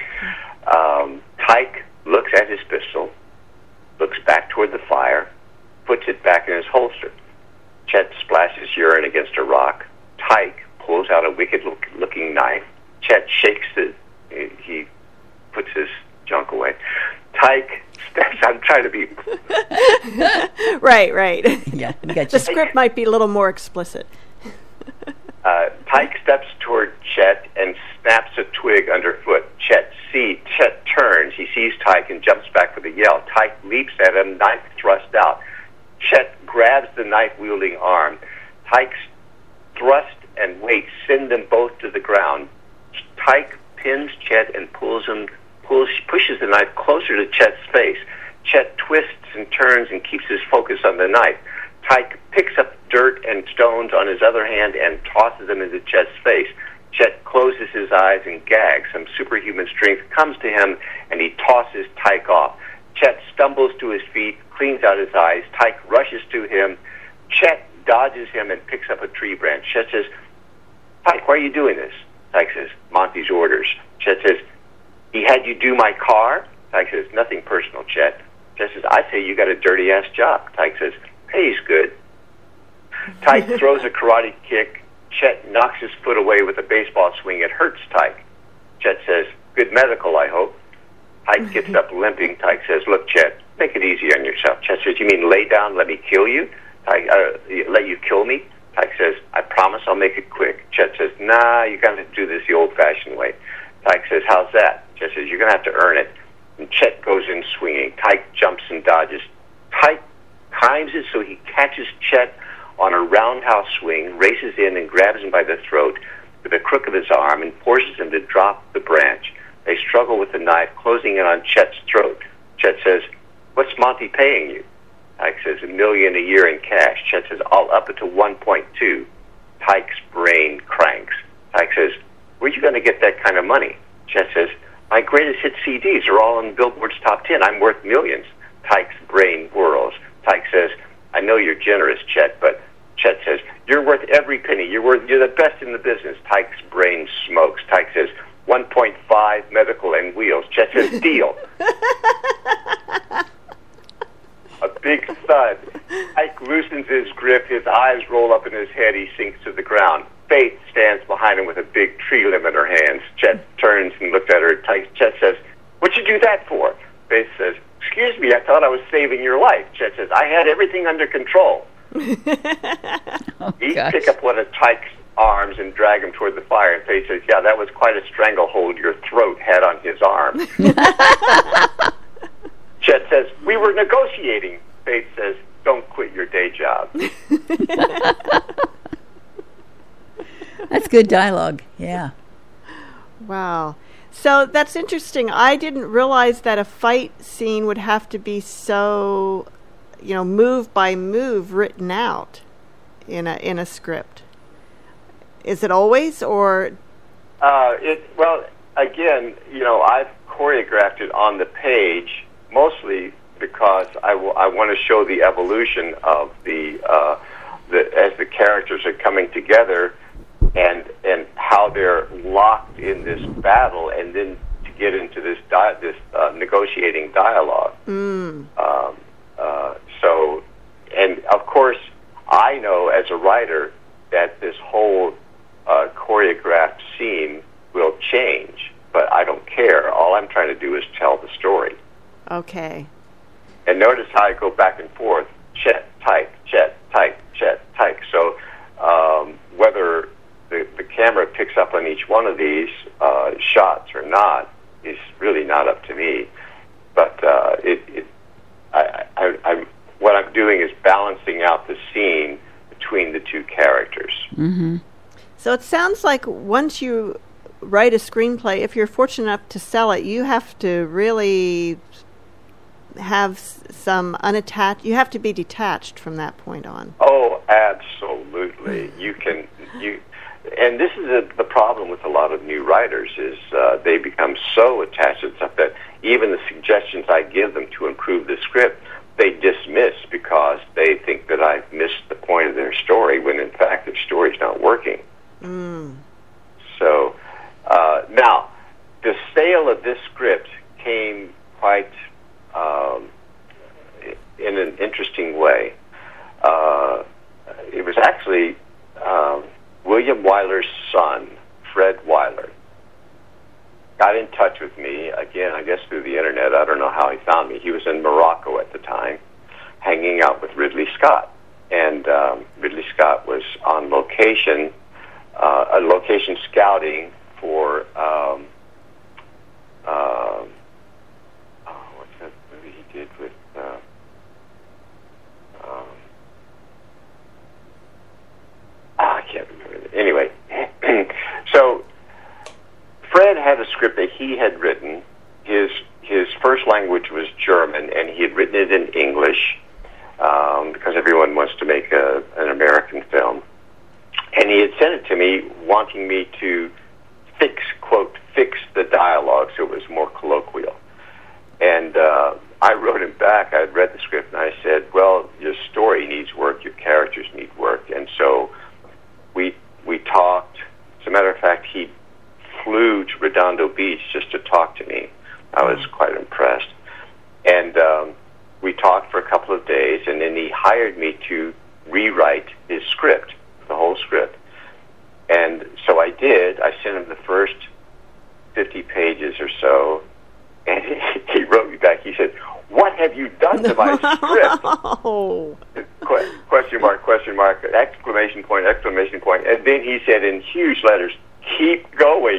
Speaker 1: Um, Tyke looks at his pistol, looks back toward the fire, puts it back in his holster. Chet splashes urine against a rock. Tyke pulls out a wicked-looking knife. Chet shakes it. He puts his junk away. Tyke steps. I'm trying to be
Speaker 2: right, right.
Speaker 3: Yeah, we got you.
Speaker 2: The script might be a little more explicit.
Speaker 1: uh, Tyke steps toward Chet and snaps a twig underfoot. Chet see Chet turns. He sees Tyke and jumps back with a yell. Tyke leaps at him, knife thrust out. Chet grabs the knife-wielding arm. Tyke's thrust and weight send them both to the ground. Tyke pins Chet and pulls him, pulls, pushes the knife closer to Chet's face. Chet twists and turns and keeps his focus on the knife. Tyke picks up dirt and stones on his other hand and tosses them into Chet's face. Chet closes his eyes and gags. Some superhuman strength comes to him, and he tosses Tyke off. Chet stumbles to his feet, cleans out his eyes. Tyke rushes to him. Chet dodges him and picks up a tree branch. Chet says, Tyke, why are you doing this? Tyke says, Monty's orders. Chet says, he had you do my car? Tyke says, nothing personal, Chet. Chet says, I say you got a dirty-ass job. Tyke says, pays good. Tyke throws a karate kick. Chet knocks his foot away with a baseball swing. It hurts Tyke. Chet says, good medical, I hope. Tyke gets up limping. Tyke says, look, Chet, make it easy on yourself. Chet says, you mean lay down, let me kill you? Tyke, uh, let you kill me? Tyke says, I promise I'll make it quick. Chet says, nah, you're going to do this the old-fashioned way. Tyke says, how's that? Chet says, you're going to have to earn it. And Chet goes in swinging. Tyke jumps and dodges. Tyke times it so he catches Chet on a roundhouse swing, races in and grabs him by the throat with the crook of his arm and forces him to drop the branch. They struggle with the knife, closing in on Chet's throat. Chet says, what's Monty paying you? Tyke says, a million a year in cash. Chet says, I'll up it to one point two. Tyke's brain cranks. Tyke says, where you going to get that kind of money? Chet says, my greatest hit C Ds are all in Billboard's top ten. I'm worth millions. Tyke's brain whirls. Tyke says, I know you're generous, Chet, but Chet says, you're worth every penny. You're worth, you're the best in the business. Tyke's brain smokes. Tyke says, one point five medical and wheels. Chet says, deal. A big thud. Tyke loosens his grip. His eyes roll up in his head. He sinks to the ground. Faith stands behind him with a big tree limb in her hands. Chet turns and looks at her. Tyke, Chet says, what'd you do that for? Faith says, excuse me, I thought I was saving your life. Chet says, I had everything under control.
Speaker 3: Oh,
Speaker 1: he
Speaker 3: gosh.
Speaker 1: pick up one of Tyke's arms and drag him toward the fire. And Faith says, yeah, that was quite a stranglehold your throat had on his arm. Chet says, we were negotiating. Faith says, don't quit your day job.
Speaker 3: That's good dialogue, yeah.
Speaker 2: Wow. So that's interesting. I didn't realize that a fight scene would have to be so, you know, move by move written out in a in a script. Is it always, or?
Speaker 1: Uh, it well, again, you know, I've choreographed it on the page mostly because I, w- I want to show the evolution of the, uh, the as the characters are coming together. And and how they're locked in this battle, and then to get into this di- this uh, negotiating dialogue.
Speaker 2: Mm.
Speaker 1: Um, uh, so, and of course, I know as a writer that this whole uh, choreographed scene will change, but I don't care. All I'm trying to do is tell the story.
Speaker 2: Okay.
Speaker 1: And notice how I go back and forth: Chet, Tyke, Chet, Tyke, Chet, Tyke. So um, whether The, the camera picks up on each one of these uh, shots or not is really not up to me. But uh, it, it I, I, I'm, what I'm doing is balancing out the scene between the two characters.
Speaker 3: Mm-hmm.
Speaker 2: So it sounds like once you write a screenplay, if you're fortunate enough to sell it, you have to really have s- some unattached. You have to be detached from that point on.
Speaker 1: Oh, absolutely. You can you. And this is a, the problem with a lot of new writers is uh, they become so attached to stuff that even the suggestions I give them to improve the script, they dismiss because they think that I've missed the point of their story when in fact their story's not working.
Speaker 2: Mm.
Speaker 1: son, Fred Weiler, got in touch with me, again, I guess through the internet. I don't know how he found me. He was in Morocco at the time, hanging out with Ridley Scott. And um, Ridley Scott was on location, uh, a location scouting for, um, uh, oh, what's that movie he did with, uh, um, oh, I can't remember it. Anyway, so Fred had a script that he had written. His his first language was German, and he had written it in English um, because everyone wants to make a, an American film. And he had sent it to me, wanting me to fix, quote, fix the dialogue so it was more colloquial. And uh, I wrote him back. I had read the script, and I said, well, your story needs work, your characters need work. And so we we talked. As a matter of fact, he flew to Redondo Beach just to talk to me. I was quite impressed. And um, we talked for a couple of days, and then he hired me to rewrite his script, the whole script. And so I did. I sent him the first fifty pages or so, and he, he wrote me back. He said, what have you done to my script?
Speaker 2: Oh.
Speaker 1: Que- question mark, question mark, exclamation point, exclamation point. And then he said in huge letters, keep going.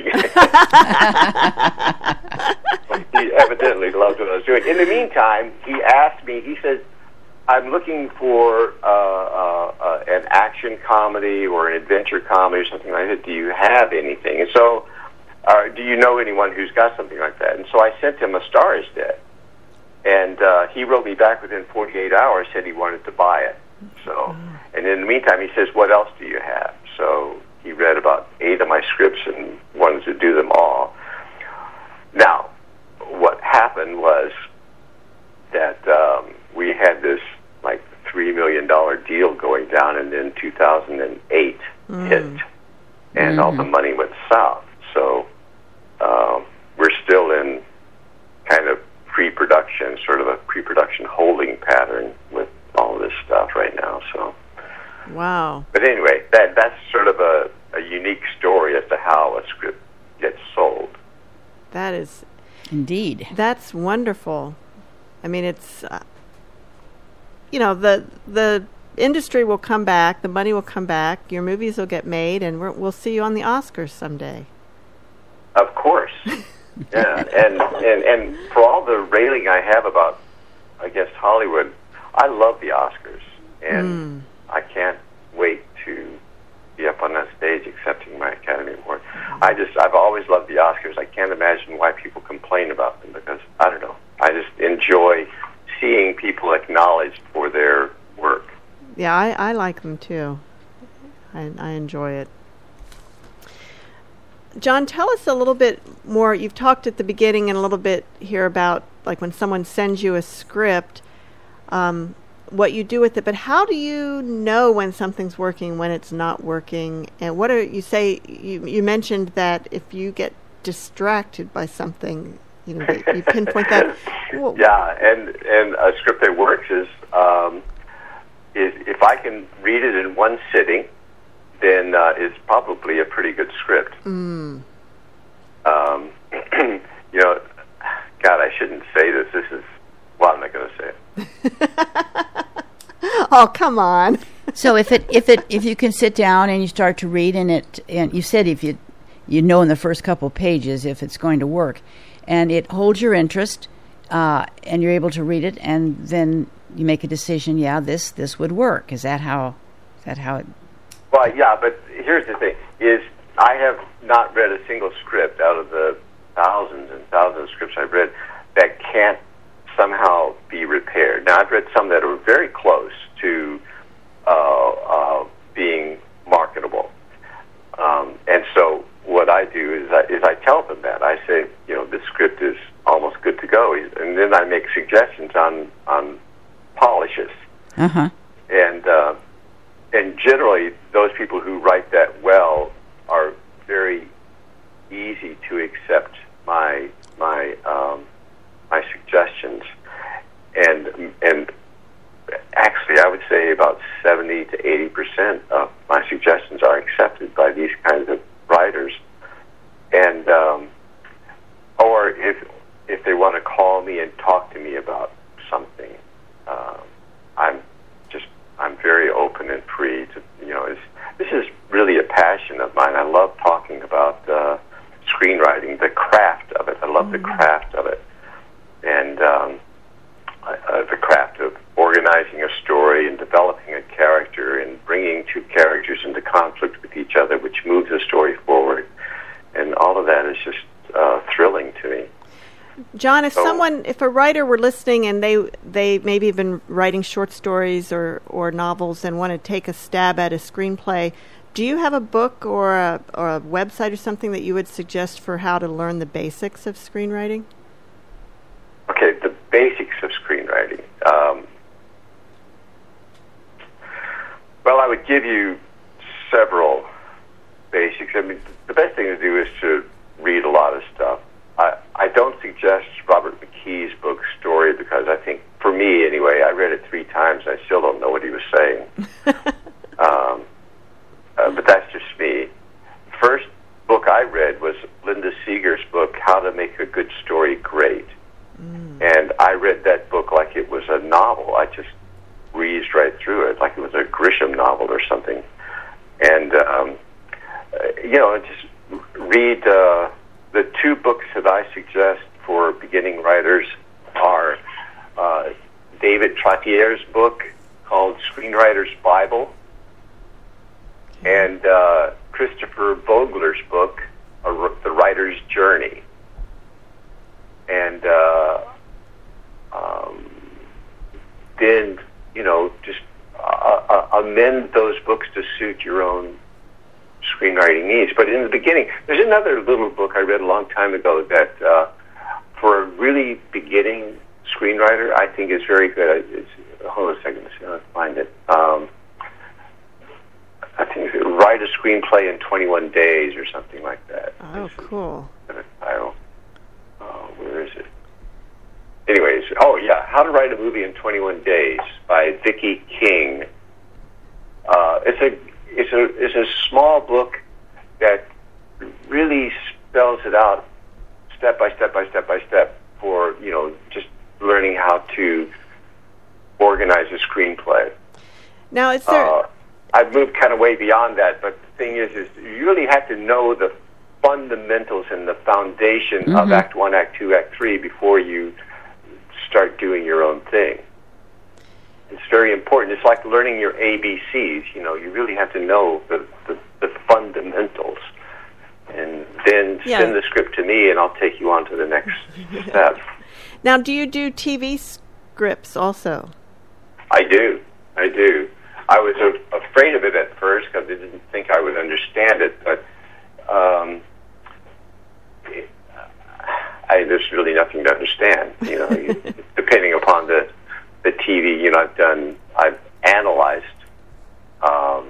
Speaker 1: He evidently loved what I was doing. In the meantime, he asked me, he says, I'm looking for uh, uh, uh, an action comedy or an adventure comedy or something like that. Do you have anything? And so, uh, do you know anyone who's got something like that? And so I sent him A Star Is Dead. And uh, he wrote me back within forty-eight hours, said he wanted to buy it. So, and in the meantime, he says, what else do you have? So he read about eight of my scripts and wanted to do them all. Now, what happened was that um, we had this like three million dollar deal going down, and then two thousand eight mm. hit, and mm-hmm. all the money went south. So um, we're still in kind of pre-production, sort of a pre-production holding pattern with all this stuff right now. So,
Speaker 2: wow.
Speaker 1: But anyway, that that's sort of a, a unique story as to how a script gets sold.
Speaker 2: That is
Speaker 3: indeed.
Speaker 2: That's wonderful. I mean, it's uh, you know, the the industry will come back, the money will come back, your movies will get made, and we're, we'll see you on the Oscars someday.
Speaker 1: Of course. Yeah, and, and and for all the railing I have about, I guess, Hollywood, I love the Oscars, and mm. I can't wait to be up on that stage accepting my Academy Award. Mm. I just, I've always loved the Oscars. I can't imagine why people complain about them, because, I don't know, I just enjoy seeing people acknowledged for their work.
Speaker 2: Yeah, I, I like them too. I, I enjoy it. John, tell us a little bit more. You've talked at the beginning and a little bit here about like when someone sends you a script, um, what you do with it. But how do you know when something's working, when it's not working? And what are you say? You, you mentioned that if you get distracted by something, you know, you pinpoint that. Well,
Speaker 1: yeah, and and a script that works is um, is if I can read it in one sitting, then uh, it's probably a pretty good script. Mm. Um, you know, God, I shouldn't say this. This is, well, I'm not going to say
Speaker 2: it. Oh, come on.
Speaker 3: So if it if it if you can sit down and you start to read, and it and you said if you you know in the first couple pages if it's going to work, and it holds your interest, uh, and you're able to read it, and then you make a decision. Yeah, this this would work. Is that how? Is that how it?
Speaker 1: Well, yeah, but here's the thing, is I have not read a single script out of the thousands and thousands of scripts I've read that can't somehow be repaired. Now, I've read some that are very close to uh, uh, being marketable. Um, and so what I do is I, is I tell them that. I say, you know, this script is almost good to go. And then I make suggestions on, on polishes.
Speaker 3: Uh-huh.
Speaker 1: And... Uh, And generally, those people who write that well are very easy to accept my my um, my suggestions, and and actually, I would say about seventy to eighty percent of my suggestions are accepted by these kinds of of mine. I love talking about uh, screenwriting, the craft of it. I love mm-hmm. the craft of it. And um, uh, the craft of organizing a story and developing a character and bringing two characters into conflict with each other, which moves the story forward. And all of that is just uh, thrilling to me.
Speaker 2: John, if
Speaker 1: so,
Speaker 2: someone, if a writer were listening and they they maybe have been writing short stories or, or novels and want to take a stab at a screenplay, do you have a book or a, or a website or something that you would suggest for how to learn the basics of screenwriting?
Speaker 1: Okay, the basics of screenwriting. Um, well, I would give you several basics. I mean, the best thing to do is to read a lot of stuff. I, I don't suggest Robert McKee's book, Story, because I think, for me anyway, I read it three times and I still don't know what he was saying. um, uh, but that's just me. First book I read was Linda Seeger's book, How to Make a Good Story Great. Mm. And I read that book like it was a novel. I just breezed right through it, like it was a Grisham novel or something. And, um, uh, you know, just read... Uh, The two books that I suggest for beginning writers are uh, David Trottier's book called Screenwriter's Bible and uh, Christopher Vogler's book, uh, The Writer's Journey. And uh, um, then, you know, just uh, uh, amend those books to suit your own screenwriting needs. But in the beginning, there's another little book I read a long time ago that uh, for a really beginning screenwriter, I think is very good. It's, hold on a second, let's see if I can find it. Um, I think it's Write a Screenplay in twenty-one days or something like that.
Speaker 2: Oh, cool.
Speaker 1: Title. Oh, where is it? Anyways, oh yeah, How to Write a Movie in twenty-one days by Vicki King. Uh, it's a It's a it's a small book that really spells it out step by step by step by step for, you know, just learning how to organize a screenplay.
Speaker 2: Now, is there?
Speaker 1: Uh, I've moved kind of way beyond that, but the thing is, is you really have to know the fundamentals and the foundation mm-hmm. of Act One, Act Two, Act Three before you start doing your own thing. It's very important. It's like learning your A B Cs. You know, you really have to know the, the, the fundamentals. And then yeah. send the script to me, and I'll take you on to the next step.
Speaker 2: Now, do you do T V scripts also?
Speaker 1: I do. I do. I was uh, afraid of it at first because I didn't think I would understand it, but um, it, I, there's really nothing to understand. You know, you, depending upon the the T V, you know, I've done, I've analyzed um,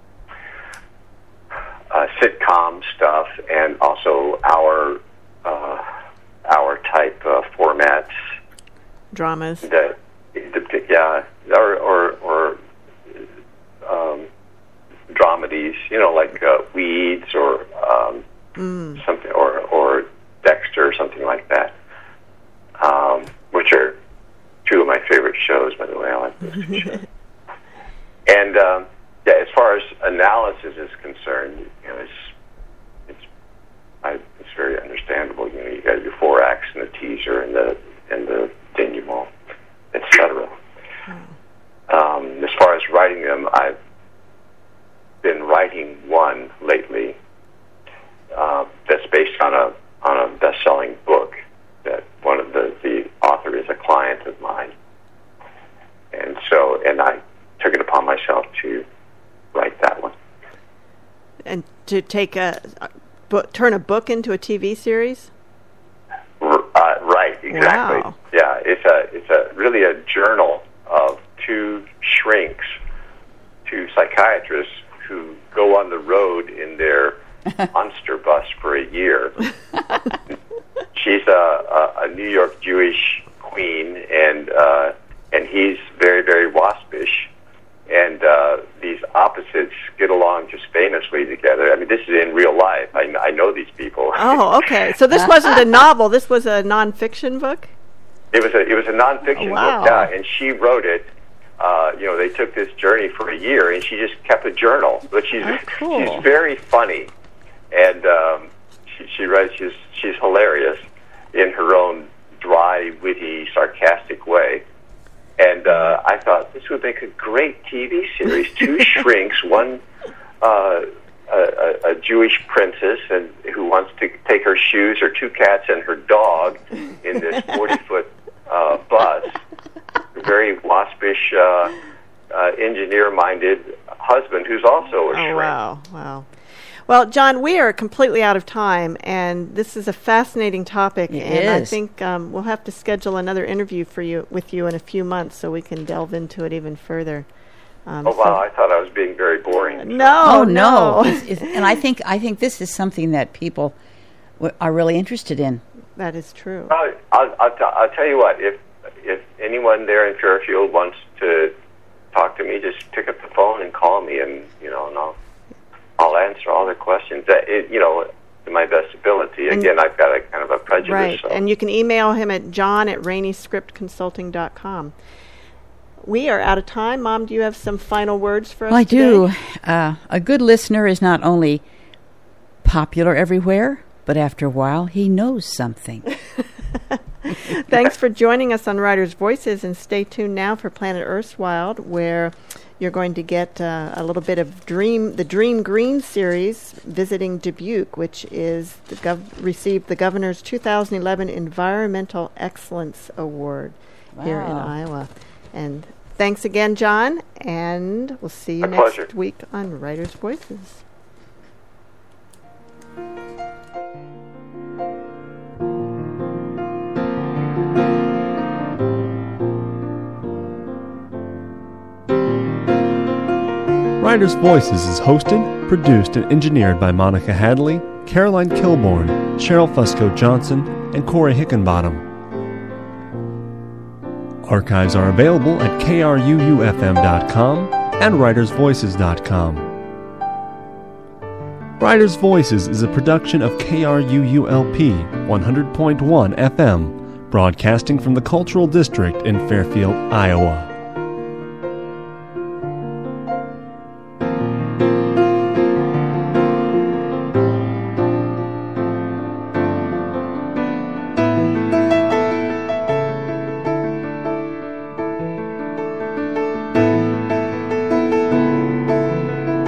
Speaker 1: uh, sitcom stuff and also our uh, our type uh, formats,
Speaker 2: dramas.
Speaker 1: The, the, yeah, or or, or um, dramedies, you know, like uh, Weeds or um, mm. something, or or Dexter or something like that, um, which are two of my favorite shows, by the way. I like those two shows. And um, yeah, as far as analysis is concerned, you know, it's it's I, it's very understandable. You know, you got your four acts and the teaser and the and the denouement, et cetera. Hmm. Um, as far as writing them, I've been writing one lately uh, that's based on a on a best-selling book. That one of the, the author is a client of mine, and so and I took it upon myself to write that one.
Speaker 2: And to take a, a book, turn a book into a T V series.
Speaker 1: R- uh, right, exactly.
Speaker 2: Wow.
Speaker 1: Yeah, it's a it's a really a journal of two shrinks, two psychiatrists who go on the road in their monster bus for a year. She's a, a, a New York Jewish queen, and uh, and he's very, very waspish. And uh, these opposites get along just famously together. I mean, this is in real life. I, I know these people.
Speaker 2: Oh, okay. So this wasn't a novel. This was a nonfiction book?
Speaker 1: It was a it was a nonfiction
Speaker 2: oh, wow.
Speaker 1: book, yeah. And she wrote it uh, you know, they took this journey for a year, and she just kept a journal. But she's
Speaker 2: Oh, cool.
Speaker 1: she's very funny, and um, she, she writes. She's she's hilarious in her own dry, witty, sarcastic way. And uh, I thought this would make a great T V series. Two shrinks, one uh, a, a, a Jewish princess, and who wants to take her shoes, her two cats, and her dog in this forty-foot uh, bus. A very waspish, uh, uh, engineer-minded husband who's also a shrink.
Speaker 2: Oh, wow, wow. Well, John, we are completely out of time, and this is a fascinating topic,
Speaker 3: It
Speaker 2: and I
Speaker 3: is.
Speaker 2: think um, we'll have to schedule another interview for you with you in a few months so we can delve into it even further. Um,
Speaker 1: Oh, wow,
Speaker 2: so-
Speaker 1: I thought I was being very boring.
Speaker 2: no,
Speaker 3: Oh no!
Speaker 2: no.
Speaker 3: It's, it's, and I think I think this is something that people w- are really interested in.
Speaker 2: That is true.
Speaker 1: I'll, I'll, I'll, t- I'll tell you what, if if anyone there in Fairfield wants to talk to me, just pick up the phone and call me, and, you know, and I'll, I'll answer all their questions, that it, you know, to my best ability. Again, I've got a kind of a prejudice.
Speaker 2: Right,
Speaker 1: So.
Speaker 2: and you can email him at john at rainey script consulting dot com. We are out of time. Mom, do you have some final words for us
Speaker 3: I
Speaker 2: today?
Speaker 3: do. Uh, a good listener is not only popular everywhere, but after a while, he knows something.
Speaker 2: Thanks for joining us on Writers' Voices, and stay tuned now for Planet Earthswild, where you're going to get uh, a little bit of Dream, the Dream Green series, visiting Dubuque, which is the gov- received the governor's two thousand eleven Environmental Excellence Award here in
Speaker 3: Wow.
Speaker 2: Iowa. And thanks again, John, and we'll see you
Speaker 1: My
Speaker 2: next
Speaker 1: pleasure.
Speaker 2: week on Writers' Voices.
Speaker 4: Writers' Voices is hosted, produced, and engineered by Monica Hadley, Caroline Kilborn, Cheryl Fusco Johnson, and Corey Hickenbottom. Archives are available at K R U U F M dot com and writers voices dot com. Writers' Voices is a production of K R U U L P one hundred point one F M, broadcasting from the Cultural District in Fairfield, Iowa.